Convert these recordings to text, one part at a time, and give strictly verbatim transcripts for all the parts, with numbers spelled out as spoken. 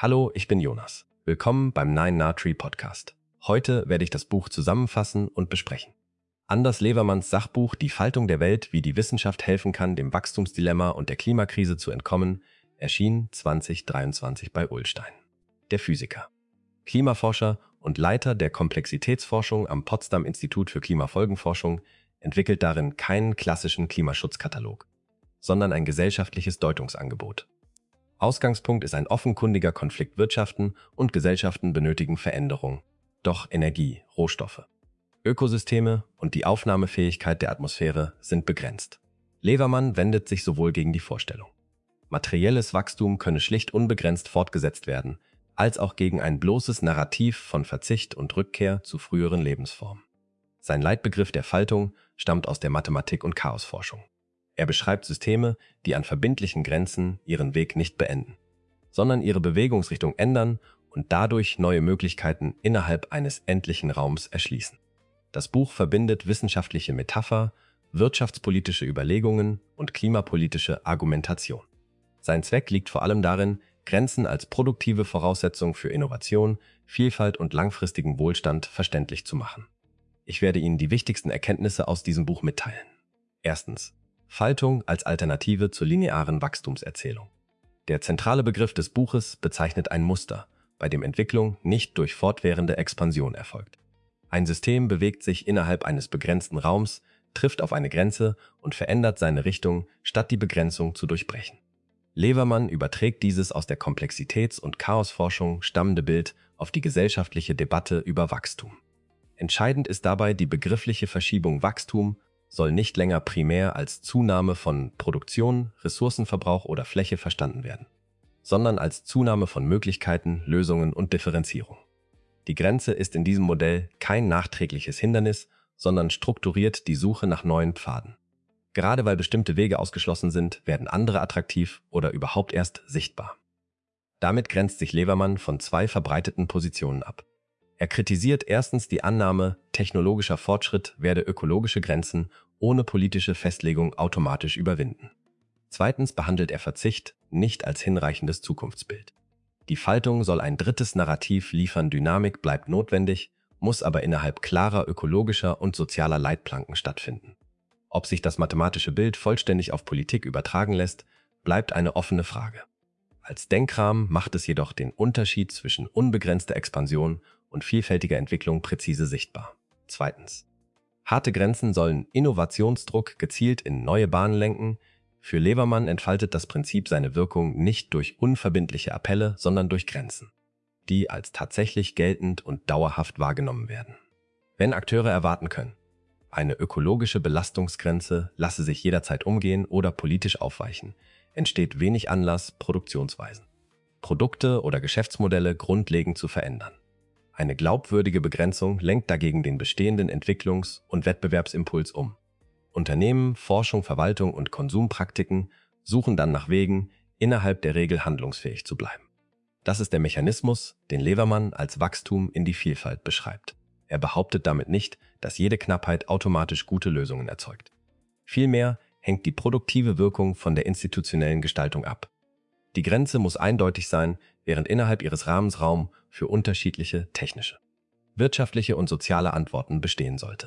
Hallo, ich bin Jonas. Willkommen beim Nine Na Tree Podcast. Heute werde ich das Buch zusammenfassen und besprechen. Anders Levermanns Sachbuch Die Faltung der Welt, wie die Wissenschaft helfen kann, dem Wachstumsdilemma und der Klimakrise zu entkommen, erschien zwanzig dreiundzwanzig bei Ullstein. Der Physiker, Klimaforscher und Leiter der Komplexitätsforschung am Potsdam Institut für Klimafolgenforschung entwickelt darin keinen klassischen Klimaschutzkatalog, sondern ein gesellschaftliches Deutungsangebot. Ausgangspunkt ist ein offenkundiger Konflikt. Wirtschaften und Gesellschaften benötigen Veränderung, doch Energie, Rohstoffe, Ökosysteme und die Aufnahmefähigkeit der Atmosphäre sind begrenzt. Levermann wendet sich sowohl gegen die Vorstellung, materielles Wachstum könne schlicht unbegrenzt fortgesetzt werden, als auch gegen ein bloßes Narrativ von Verzicht und Rückkehr zu früheren Lebensformen. Sein Leitbegriff der Faltung stammt aus der Mathematik und Chaosforschung. Er beschreibt Systeme, die an verbindlichen Grenzen ihren Weg nicht beenden, sondern ihre Bewegungsrichtung ändern und dadurch neue Möglichkeiten innerhalb eines endlichen Raums erschließen. Das Buch verbindet wissenschaftliche Metapher, wirtschaftspolitische Überlegungen und klimapolitische Argumentation. Sein Zweck liegt vor allem darin, Grenzen als produktive Voraussetzung für Innovation, Vielfalt und langfristigen Wohlstand verständlich zu machen. Ich werde Ihnen die wichtigsten Erkenntnisse aus diesem Buch mitteilen. Erstens. Faltung als Alternative zur linearen Wachstumserzählung. Der zentrale Begriff des Buches bezeichnet ein Muster, bei dem Entwicklung nicht durch fortwährende Expansion erfolgt. Ein System bewegt sich innerhalb eines begrenzten Raums, trifft auf eine Grenze und verändert seine Richtung, statt die Begrenzung zu durchbrechen. Levermann überträgt dieses aus der Komplexitäts- und Chaosforschung stammende Bild auf die gesellschaftliche Debatte über Wachstum. Entscheidend ist dabei die begriffliche Verschiebung. Wachstum soll nicht länger primär als Zunahme von Produktion, Ressourcenverbrauch oder Fläche verstanden werden, sondern als Zunahme von Möglichkeiten, Lösungen und Differenzierung. Die Grenze ist in diesem Modell kein nachträgliches Hindernis, sondern strukturiert die Suche nach neuen Pfaden. Gerade weil bestimmte Wege ausgeschlossen sind, werden andere attraktiv oder überhaupt erst sichtbar. Damit grenzt sich Levermann von zwei verbreiteten Positionen ab. Er kritisiert erstens die Annahme, technologischer Fortschritt werde ökologische Grenzen ohne politische Festlegung automatisch überwinden. Zweitens behandelt er Verzicht nicht als hinreichendes Zukunftsbild. Die Faltung soll ein drittes Narrativ liefern. Dynamik bleibt notwendig, muss aber innerhalb klarer ökologischer und sozialer Leitplanken stattfinden. Ob sich das mathematische Bild vollständig auf Politik übertragen lässt, bleibt eine offene Frage. Als Denkrahmen macht es jedoch den Unterschied zwischen unbegrenzter Expansion und vielfältiger Entwicklung präzise sichtbar. Zweitens. Harte Grenzen sollen Innovationsdruck gezielt in neue Bahnen lenken. Für Levermann entfaltet das Prinzip seine Wirkung nicht durch unverbindliche Appelle, sondern durch Grenzen, die als tatsächlich geltend und dauerhaft wahrgenommen werden. Wenn Akteure erwarten können, eine ökologische Belastungsgrenze lasse sich jederzeit umgehen oder politisch aufweichen, entsteht wenig Anlass, Produktionsweisen, Produkte oder Geschäftsmodelle grundlegend zu verändern. Eine glaubwürdige Begrenzung lenkt dagegen den bestehenden Entwicklungs- und Wettbewerbsimpuls um. Unternehmen, Forschung, Verwaltung und Konsumpraktiken suchen dann nach Wegen, innerhalb der Regel handlungsfähig zu bleiben. Das ist der Mechanismus, den Levermann als Wachstum in die Vielfalt beschreibt. Er behauptet damit nicht, dass jede Knappheit automatisch gute Lösungen erzeugt. Vielmehr hängt die produktive Wirkung von der institutionellen Gestaltung ab. Die Grenze muss eindeutig sein, während innerhalb ihres Rahmens Raum für unterschiedliche technische, wirtschaftliche und soziale Antworten bestehen sollte.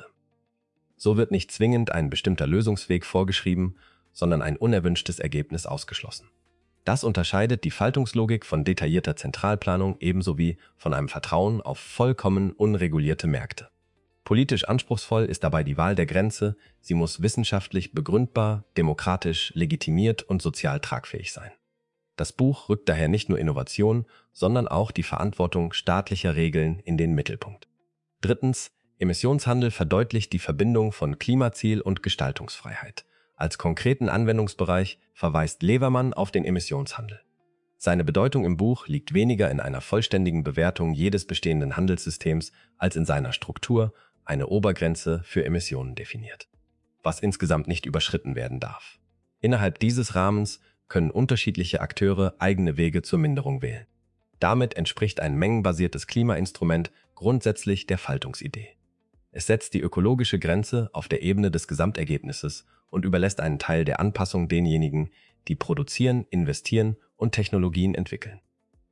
So wird nicht zwingend ein bestimmter Lösungsweg vorgeschrieben, sondern ein unerwünschtes Ergebnis ausgeschlossen. Das unterscheidet die Faltungslogik von detaillierter Zentralplanung ebenso wie von einem Vertrauen auf vollkommen unregulierte Märkte. Politisch anspruchsvoll ist dabei die Wahl der Grenze, sie muss wissenschaftlich begründbar, demokratisch, legitimiert und sozial tragfähig sein. Das Buch rückt daher nicht nur Innovation, sondern auch die Verantwortung staatlicher Regeln in den Mittelpunkt. Drittens. Emissionshandel verdeutlicht die Verbindung von Klimaziel und Gestaltungsfreiheit. Als konkreten Anwendungsbereich verweist Levermann auf den Emissionshandel. Seine Bedeutung im Buch liegt weniger in einer vollständigen Bewertung jedes bestehenden Handelssystems als in seiner Struktur, eine Obergrenze für Emissionen definiert, was insgesamt nicht überschritten werden darf. Innerhalb dieses Rahmens können unterschiedliche Akteure eigene Wege zur Minderung wählen. Damit entspricht ein mengenbasiertes Klimainstrument grundsätzlich der Faltungsidee. Es setzt die ökologische Grenze auf der Ebene des Gesamtergebnisses und überlässt einen Teil der Anpassung denjenigen, die produzieren, investieren und Technologien entwickeln.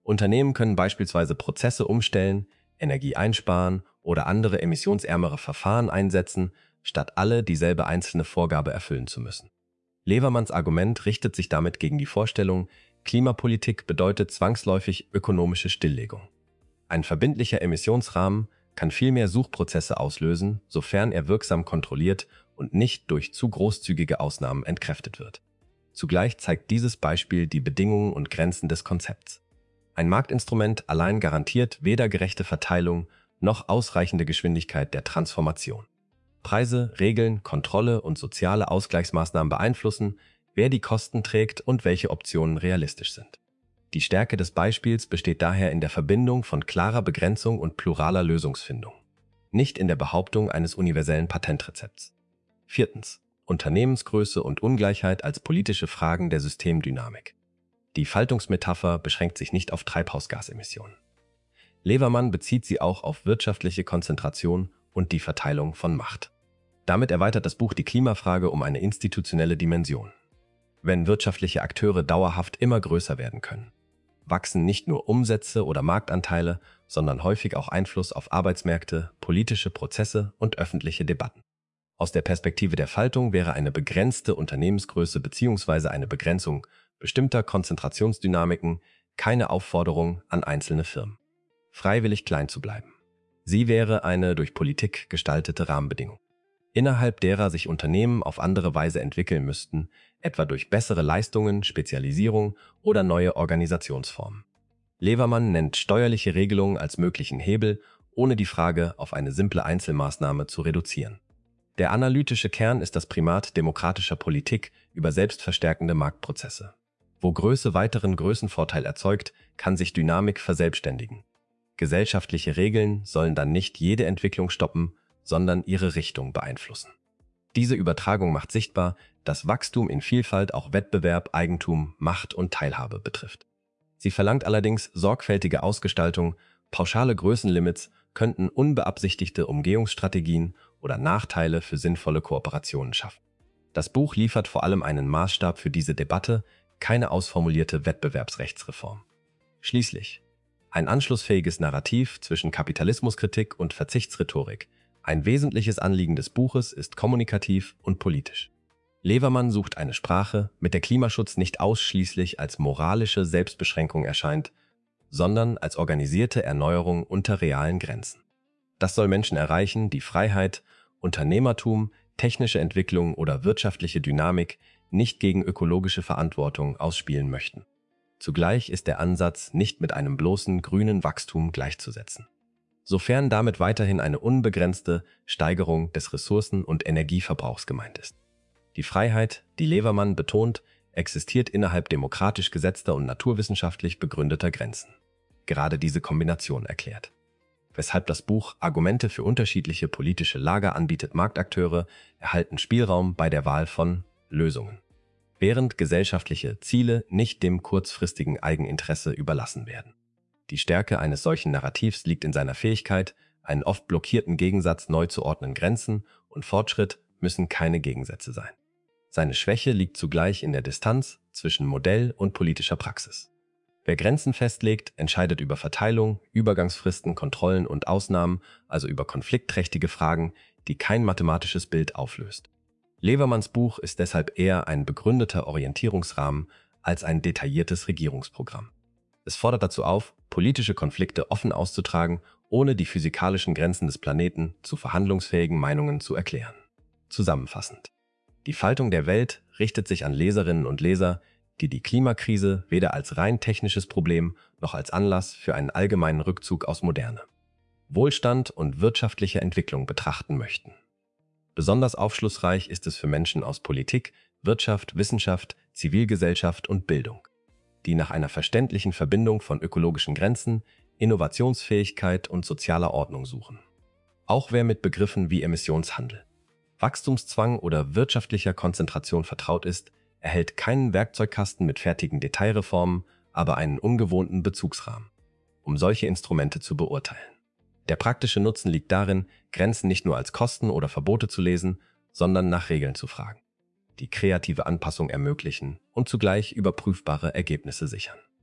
Unternehmen können beispielsweise Prozesse umstellen, Energie einsparen oder andere emissionsärmere Verfahren einsetzen, statt alle dieselbe einzelne Vorgabe erfüllen zu müssen. Levermanns Argument richtet sich damit gegen die Vorstellung, Klimapolitik bedeutet zwangsläufig ökonomische Stilllegung. Ein verbindlicher Emissionsrahmen kann vielmehr Suchprozesse auslösen, sofern er wirksam kontrolliert und nicht durch zu großzügige Ausnahmen entkräftet wird. Zugleich zeigt dieses Beispiel die Bedingungen und Grenzen des Konzepts. Ein Marktinstrument allein garantiert weder gerechte Verteilung noch ausreichende Geschwindigkeit der Transformation. Preise, Regeln, Kontrolle und soziale Ausgleichsmaßnahmen beeinflussen, wer die Kosten trägt und welche Optionen realistisch sind. Die Stärke des Beispiels besteht daher in der Verbindung von klarer Begrenzung und pluraler Lösungsfindung, nicht in der Behauptung eines universellen Patentrezepts. Viertens. Unternehmensgröße und Ungleichheit als politische Fragen der Systemdynamik. Die Faltungsmetapher beschränkt sich nicht auf Treibhausgasemissionen. Levermann bezieht sie auch auf wirtschaftliche Konzentration und die Verteilung von Macht. Damit erweitert das Buch die Klimafrage um eine institutionelle Dimension. Wenn wirtschaftliche Akteure dauerhaft immer größer werden können, wachsen nicht nur Umsätze oder Marktanteile, sondern häufig auch Einfluss auf Arbeitsmärkte, politische Prozesse und öffentliche Debatten. Aus der Perspektive der Faltung wäre eine begrenzte Unternehmensgröße bzw. eine Begrenzung bestimmter Konzentrationsdynamiken keine Aufforderung an einzelne Firmen, freiwillig klein zu bleiben. Sie wäre eine durch Politik gestaltete Rahmenbedingung, innerhalb derer sich Unternehmen auf andere Weise entwickeln müssten, etwa durch bessere Leistungen, Spezialisierung oder neue Organisationsformen. Levermann nennt steuerliche Regelungen als möglichen Hebel, ohne die Frage auf eine simple Einzelmaßnahme zu reduzieren. Der analytische Kern ist das Primat demokratischer Politik über selbstverstärkende Marktprozesse. Wo Größe weiteren Größenvorteil erzeugt, kann sich Dynamik verselbstständigen. Gesellschaftliche Regeln sollen dann nicht jede Entwicklung stoppen, sondern ihre Richtung beeinflussen. Diese Übertragung macht sichtbar, dass Wachstum in Vielfalt auch Wettbewerb, Eigentum, Macht und Teilhabe betrifft. Sie verlangt allerdings sorgfältige Ausgestaltung, pauschale Größenlimits könnten unbeabsichtigte Umgehungsstrategien oder Nachteile für sinnvolle Kooperationen schaffen. Das Buch liefert vor allem einen Maßstab für diese Debatte, keine ausformulierte Wettbewerbsrechtsreform. Schließlich ein anschlussfähiges Narrativ zwischen Kapitalismuskritik und Verzichtsrhetorik. Ein wesentliches Anliegen des Buches ist kommunikativ und politisch. Levermann sucht eine Sprache, mit der Klimaschutz nicht ausschließlich als moralische Selbstbeschränkung erscheint, sondern als organisierte Erneuerung unter realen Grenzen. Das soll Menschen erreichen, die Freiheit, Unternehmertum, technische Entwicklung oder wirtschaftliche Dynamik nicht gegen ökologische Verantwortung ausspielen möchten. Zugleich ist der Ansatz nicht mit einem bloßen grünen Wachstum gleichzusetzen, sofern damit weiterhin eine unbegrenzte Steigerung des Ressourcen- und Energieverbrauchs gemeint ist. Die Freiheit, die Levermann betont, existiert innerhalb demokratisch gesetzter und naturwissenschaftlich begründeter Grenzen. Gerade diese Kombination erklärt, weshalb das Buch Argumente für unterschiedliche politische Lager anbietet. Marktakteure erhalten Spielraum bei der Wahl von Lösungen, während gesellschaftliche Ziele nicht dem kurzfristigen Eigeninteresse überlassen werden. Die Stärke eines solchen Narrativs liegt in seiner Fähigkeit, einen oft blockierten Gegensatz neu zu ordnen. Grenzen und Fortschritt müssen keine Gegensätze sein. Seine Schwäche liegt zugleich in der Distanz zwischen Modell und politischer Praxis. Wer Grenzen festlegt, entscheidet über Verteilung, Übergangsfristen, Kontrollen und Ausnahmen, also über konfliktträchtige Fragen, die kein mathematisches Bild auflöst. Levermanns Buch ist deshalb eher ein begründeter Orientierungsrahmen als ein detailliertes Regierungsprogramm. Es fordert dazu auf, politische Konflikte offen auszutragen, ohne die physikalischen Grenzen des Planeten zu verhandlungsfähigen Meinungen zu erklären. Zusammenfassend: Die Faltung der Welt richtet sich an Leserinnen und Leser, die die Klimakrise weder als rein technisches Problem noch als Anlass für einen allgemeinen Rückzug aus Moderne, Wohlstand und wirtschaftliche Entwicklung betrachten möchten. Besonders aufschlussreich ist es für Menschen aus Politik, Wirtschaft, Wissenschaft, Zivilgesellschaft und Bildung, die nach einer verständlichen Verbindung von ökologischen Grenzen, Innovationsfähigkeit und sozialer Ordnung suchen. Auch wer mit Begriffen wie Emissionshandel, Wachstumszwang oder wirtschaftlicher Konzentration vertraut ist, erhält keinen Werkzeugkasten mit fertigen Detailreformen, aber einen ungewohnten Bezugsrahmen, um solche Instrumente zu beurteilen. Der praktische Nutzen liegt darin, Grenzen nicht nur als Kosten oder Verbote zu lesen, sondern nach Regeln zu fragen, die kreative Anpassung ermöglichen und zugleich überprüfbare Ergebnisse sichern.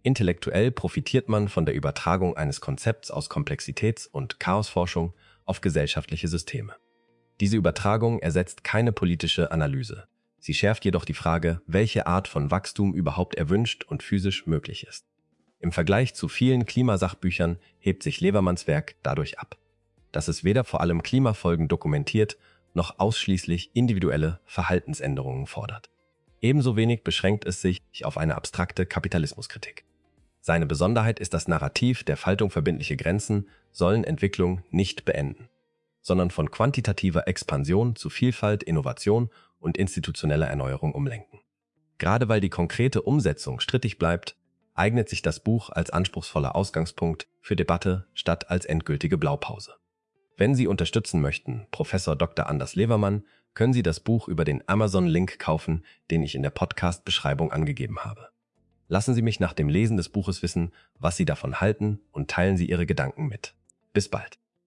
Intellektuell profitiert man von der Übertragung eines Konzepts aus Komplexitäts- und Chaosforschung auf gesellschaftliche Systeme. Diese Übertragung ersetzt keine politische Analyse. Sie schärft jedoch die Frage, welche Art von Wachstum überhaupt erwünscht und physisch möglich ist. Im Vergleich zu vielen Klimasachbüchern hebt sich Levermanns Werk dadurch ab, dass es weder vor allem Klimafolgen dokumentiert, noch ausschließlich individuelle Verhaltensänderungen fordert. Ebenso wenig beschränkt es sich auf eine abstrakte Kapitalismuskritik. Seine Besonderheit ist das Narrativ, der Faltung verbindliche Grenzen sollen Entwicklung nicht beenden, sondern von quantitativer Expansion zu Vielfalt, Innovation und institutioneller Erneuerung umlenken. Gerade weil die konkrete Umsetzung strittig bleibt, eignet sich das Buch als anspruchsvoller Ausgangspunkt für Debatte statt als endgültige Blaupause. Wenn Sie unterstützen möchten, Professor Doktor Anders Levermann, können Sie das Buch über den Amazon-Link kaufen, den ich in der Podcast-Beschreibung angegeben habe. Lassen Sie mich nach dem Lesen des Buches wissen, was Sie davon halten, und teilen Sie Ihre Gedanken mit. Bis bald.